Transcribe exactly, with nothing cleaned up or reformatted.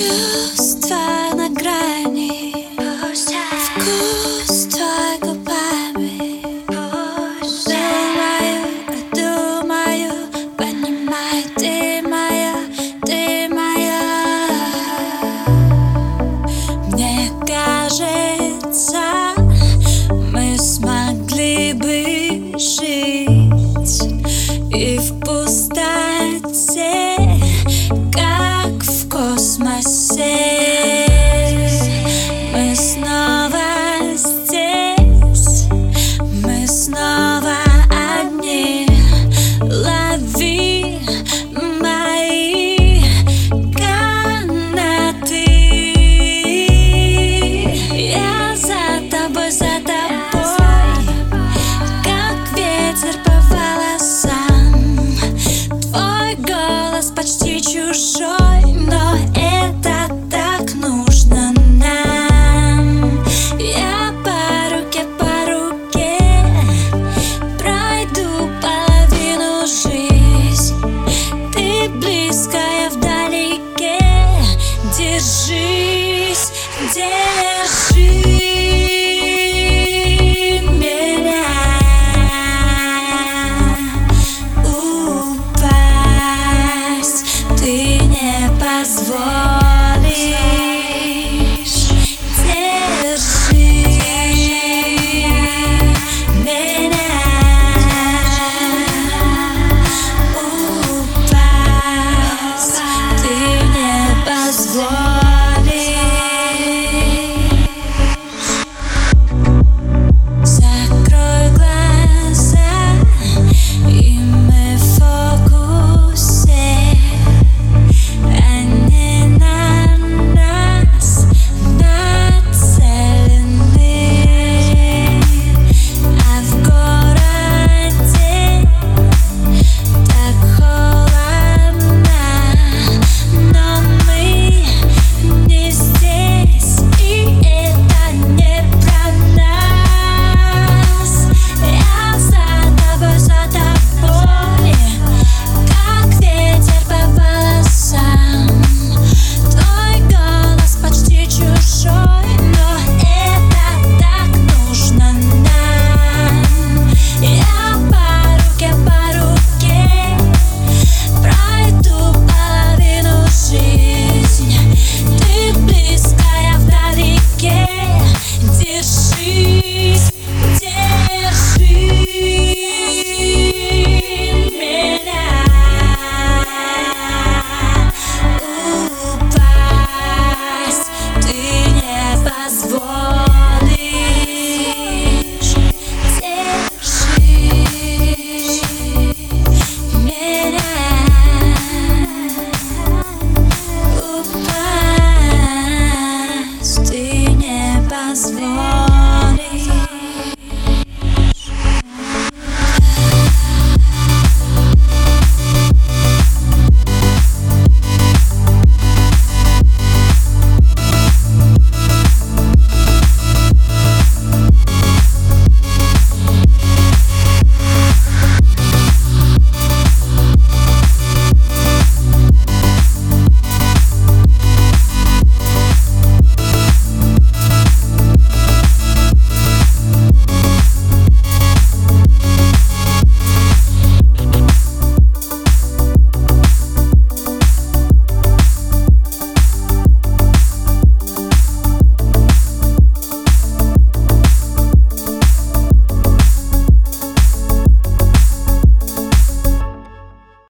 Чувства на грани, вкус твой губами. Думаю, думаю, понимаю, ты моя, ты моя. Мне кажется, мы смогли бы жить и в пустоте, как в космосе. Мы снова здесь, мы снова одни. Лови мои канаты. Я за тобой, за тобой, как ветер по волосам. Твой голос почти чужой, но это так нужно нам. Я по руке, по руке пройду половину жизнь. Ты близкая вдалеке, держись, держись.